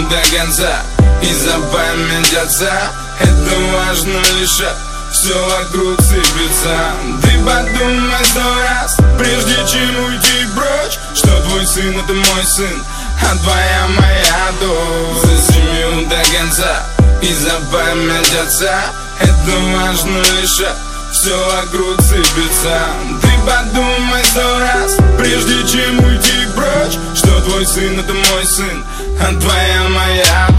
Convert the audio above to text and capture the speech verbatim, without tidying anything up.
семью до конца и запомнить отца. Это важно лишь, все вокруг сыплется. Ты подумай сто раз, прежде чем уйти прочь, что твой сын это мой сын, а твоя моя дочь. За семью до конца и запомнить отца. Это важно лишь, все вокруг сыплется. Ты подумай сто раз, прежде чем уйти прочь, что твой сын это мой сын, а твоя моя